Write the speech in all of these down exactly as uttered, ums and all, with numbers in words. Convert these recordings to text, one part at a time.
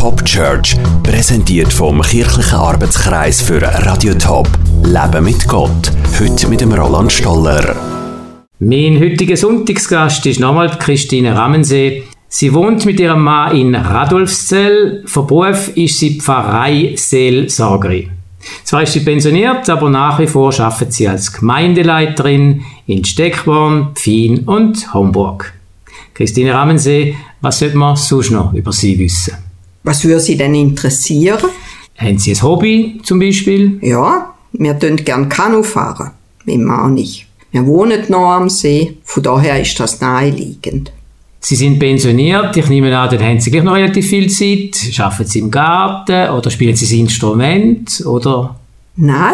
Top Church, präsentiert vom Kirchlichen Arbeitskreis für Radio Top. Leben mit Gott. Heute mit dem Roland Stoller. Mein heutiger Sonntagsgast ist nochmal Christine Ramensee. Sie wohnt mit ihrem Mann in Radolfzell. Von Beruf ist sie Pfarreiseelsorgerin. Zwar ist sie pensioniert, aber nach wie vor arbeitet sie als Gemeindeleiterin in Steckborn, Pfien und Homburg. Christine Ramensee, was sollte man sonst noch über Sie wissen? Was würde Sie denn interessieren? Haben Sie ein Hobby zum Beispiel? Ja, wir tun gerne Kanu fahren. Mein Mann nicht. Wir wohnen noch am See, von daher ist das naheliegend. Sie sind pensioniert, ich nehme an, dann haben Sie gleich noch relativ viel Zeit. Arbeiten Sie im Garten oder spielen Sie ein Instrument? Oder? Nein,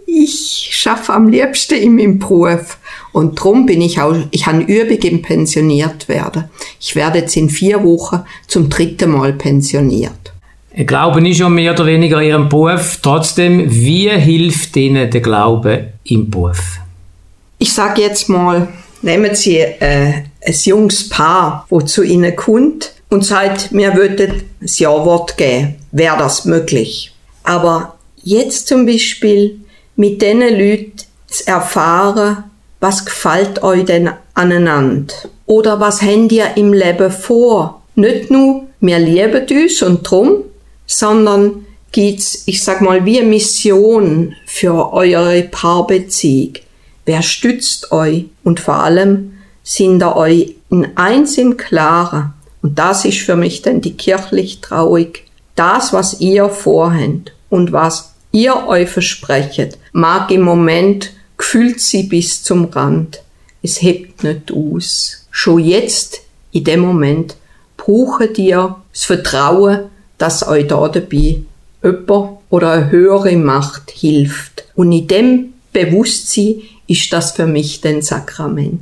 ich arbeite am liebsten in meinem Beruf. Und darum bin ich auch, ich habe Übung im pensioniert werden. Ich werde jetzt in vier Wochen zum dritten Mal pensioniert. Glauben ist ja mehr oder weniger Ihrem Beruf. Trotzdem, wie hilft Ihnen der Glaube im Beruf? Ich sage jetzt mal, nehmen Sie äh, ein junges Paar, das zu Ihnen kommt und sagt, wir würden das Ja-Wort geben. Wäre das möglich? Aber jetzt zum Beispiel mit diesen Leuten zu erfahren, was gefällt euch denn aneinander? Oder was habt ihr im Leben vor? Nicht nur, wir lieben uns und drum, sondern gibt's, ich sag mal, wie eine Mission für eure Paarbeziehung. Wer stützt euch? Und vor allem sind ihr euch in eins im Klaren. Und das ist für mich dann die kirchliche Trauung. Das, was ihr vorhabt und was ihr euch versprecht, mag im Moment gefühlt sie bis zum Rand. Es hebt nicht aus. Schon jetzt, in dem Moment, braucht ihr das Vertrauen, dass euch da dabei jemand oder eine höhere Macht hilft. Und in dem Bewusstsein ist das für mich ein Sakrament.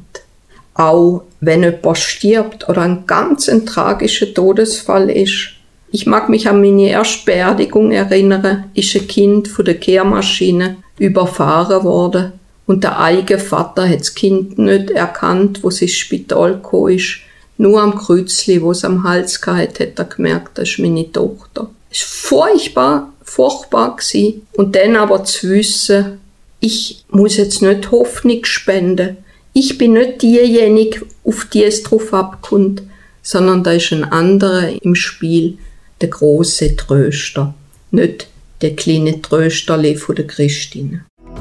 Auch wenn jemand stirbt oder ein ganz ein tragischer Todesfall ist. Ich mag mich an meine erste Beerdigung erinnern, ist ein Kind von der Kehrmaschine überfahren worden. Und der eigene Vater hat das Kind nicht erkannt, wo es ins Spital gekommen ist. Nur am Kreuzli, wo es am Hals hatte, hat er gemerkt, das ist meine Tochter. Es war furchtbar, furchtbar gewesen. Und dann aber zu wissen, ich muss jetzt nicht Hoffnung spenden. Ich bin nicht diejenige, auf die es drauf abkommt, sondern da ist ein anderer im Spiel, der große Tröster. Nicht der kleine Trösterli von der Christine.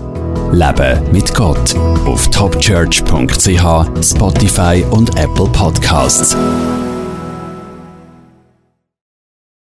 Leben mit Gott auf topchurch punkt c h, Spotify und Apple Podcasts.